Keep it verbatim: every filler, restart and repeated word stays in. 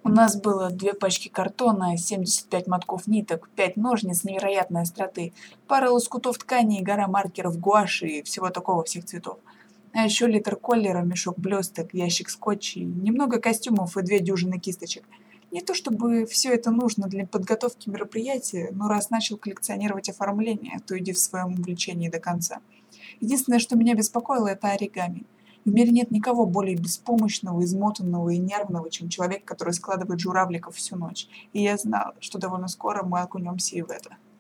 У нас было две пачки картона, семьдесят пять мотков ниток, пять ножниц невероятной остроты, пара лоскутов ткани и гора маркеров гуаши и всего такого всех цветов. А еще литр коллера, мешок блесток, ящик скотча, и немного костюмов и две дюжины кисточек. Не то чтобы все это нужно для подготовки мероприятия, но раз начал коллекционировать оформление, то иди в своем увлечении до конца. Единственное, что меня беспокоило, это оригами. В мире нет никого более беспомощного, измотанного и нервного, чем человек, который складывает журавликов всю ночь. И я знала, что довольно скоро мы окунемся и в это.